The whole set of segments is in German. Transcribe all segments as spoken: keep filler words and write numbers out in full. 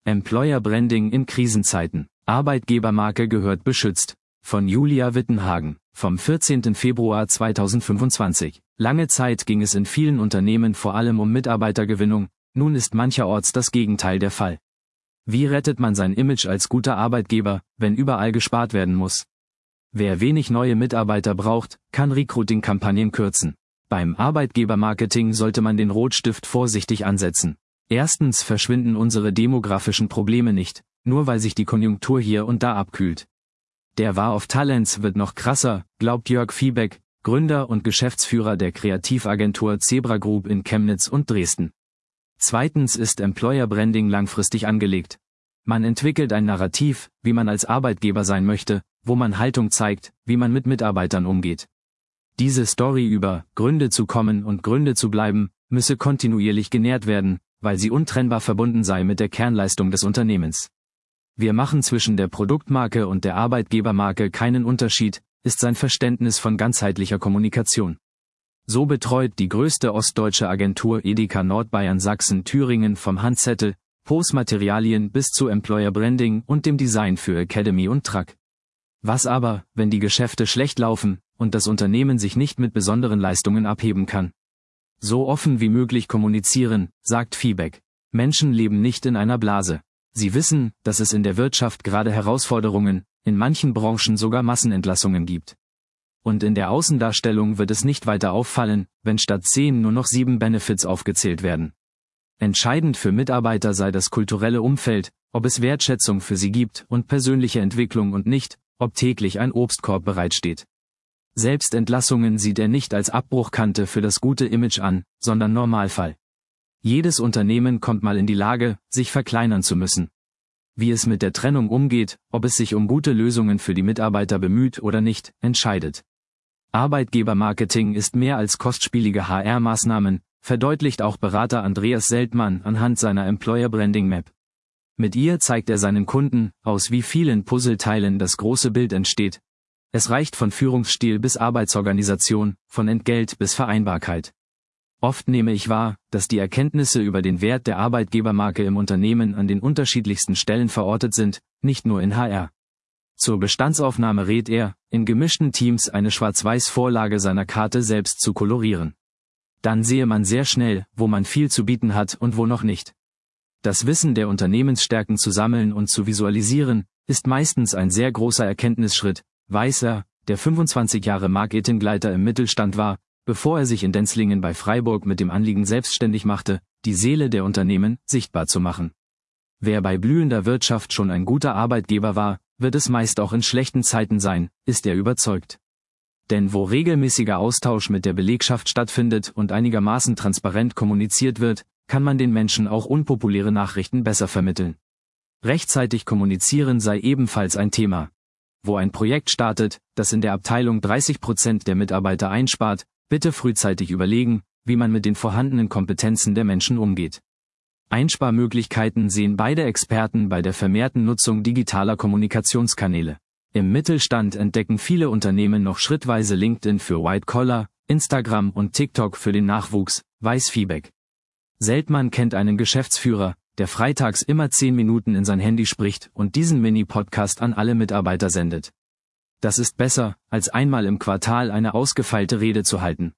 Employer Branding in Krisenzeiten. Arbeitgebermarke gehört beschützt. Von Julia Wittenhagen, vom vierzehnten Februar zweitausendfünfundzwanzig. Lange Zeit ging es in vielen Unternehmen vor allem um Mitarbeitergewinnung, nun ist mancherorts das Gegenteil der Fall. Wie rettet man sein Image als guter Arbeitgeber, wenn überall gespart werden muss? Wer wenig neue Mitarbeiter braucht, kann Recruiting-Kampagnen kürzen. Beim Arbeitgebermarketing sollte man den Rotstift vorsichtig ansetzen. Erstens verschwinden unsere demografischen Probleme nicht, nur weil sich die Konjunktur hier und da abkühlt. Der War of Talents wird noch krasser, glaubt Jörg Viehbeck, Gründer und Geschäftsführer der Kreativagentur Zebra Group in Chemnitz und Dresden. Zweitens ist Employer Branding langfristig angelegt. Man entwickelt ein Narrativ, wie man als Arbeitgeber sein möchte, wo man Haltung zeigt, wie man mit Mitarbeitern umgeht. Diese Story über Gründe zu kommen und Gründe zu bleiben, müsse kontinuierlich genährt werden, weil sie untrennbar verbunden sei mit der Kernleistung des Unternehmens. Wir machen zwischen der Produktmarke und der Arbeitgebermarke keinen Unterschied, ist sein Verständnis von ganzheitlicher Kommunikation. So betreut die größte ostdeutsche Agentur Edeka Nordbayern Sachsen-Thüringen vom Handzettel, Postmaterialien bis zu Employer Branding und dem Design für Academy und Truck. Was aber, wenn die Geschäfte schlecht laufen und das Unternehmen sich nicht mit besonderen Leistungen abheben kann? So offen wie möglich kommunizieren, sagt Viehbeck. Menschen leben nicht in einer Blase. Sie wissen, dass es in der Wirtschaft gerade Herausforderungen, in manchen Branchen sogar Massenentlassungen gibt. Und in der Außendarstellung wird es nicht weiter auffallen, wenn statt zehn nur noch sieben Benefits aufgezählt werden. Entscheidend für Mitarbeiter sei das kulturelle Umfeld, ob es Wertschätzung für sie gibt und persönliche Entwicklung und nicht, ob täglich ein Obstkorb bereitsteht. Selbstentlassungen sieht er nicht als Abbruchkante für das gute Image an, sondern Normalfall. Jedes Unternehmen kommt mal in die Lage, sich verkleinern zu müssen. Wie es mit der Trennung umgeht, ob es sich um gute Lösungen für die Mitarbeiter bemüht oder nicht, entscheidet. Arbeitgebermarketing ist mehr als kostspielige H R-Maßnahmen, verdeutlicht auch Berater Andreas Seltmann anhand seiner Employer Branding Map. Mit ihr zeigt er seinen Kunden, aus wie vielen Puzzleteilen das große Bild entsteht. Es reicht von Führungsstil bis Arbeitsorganisation, von Entgelt bis Vereinbarkeit. Oft nehme ich wahr, dass die Erkenntnisse über den Wert der Arbeitgebermarke im Unternehmen an den unterschiedlichsten Stellen verortet sind, nicht nur in H R. Zur Bestandsaufnahme rät er, in gemischten Teams eine Schwarz-Weiß-Vorlage seiner Karte selbst zu kolorieren. Dann sehe man sehr schnell, wo man viel zu bieten hat und wo noch nicht. Das Wissen der Unternehmensstärken zu sammeln und zu visualisieren, ist meistens ein sehr großer Erkenntnisschritt, weiß er, der fünfundzwanzig Jahre Marketinggleiter im Mittelstand war, bevor er sich in Denzlingen bei Freiburg mit dem Anliegen selbstständig machte, die Seele der Unternehmen sichtbar zu machen. Wer bei blühender Wirtschaft schon ein guter Arbeitgeber war, wird es meist auch in schlechten Zeiten sein, ist er überzeugt. Denn wo regelmäßiger Austausch mit der Belegschaft stattfindet und einigermaßen transparent kommuniziert wird, kann man den Menschen auch unpopuläre Nachrichten besser vermitteln. Rechtzeitig kommunizieren sei ebenfalls ein Thema. Wo ein Projekt startet, das in der Abteilung dreißig Prozent der Mitarbeiter einspart, bitte frühzeitig überlegen, wie man mit den vorhandenen Kompetenzen der Menschen umgeht. Einsparmöglichkeiten sehen beide Experten bei der vermehrten Nutzung digitaler Kommunikationskanäle. Im Mittelstand entdecken viele Unternehmen noch schrittweise LinkedIn für White Collar, Instagram und TikTok für den Nachwuchs, weiß Viehbeck. Seltmann kennt einen Geschäftsführer, der freitags immer zehn Minuten in sein Handy spricht und diesen Mini-Podcast an alle Mitarbeiter sendet. Das ist besser, als einmal im Quartal eine ausgefeilte Rede zu halten.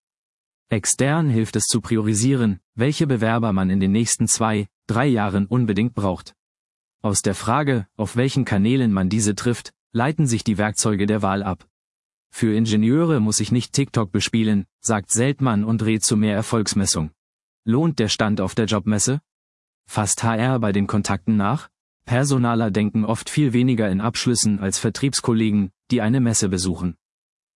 Extern hilft es zu priorisieren, welche Bewerber man in den nächsten zwei, drei Jahren unbedingt braucht. Aus der Frage, auf welchen Kanälen man diese trifft, leiten sich die Werkzeuge der Wahl ab. Für Ingenieure muss ich nicht TikTok bespielen, sagt Seltmann und rät zu mehr Erfolgsmessung. Lohnt der Stand auf der Jobmesse? Fasst H R bei den Kontakten nach? Personaler denken oft viel weniger in Abschlüssen als Vertriebskollegen, die eine Messe besuchen.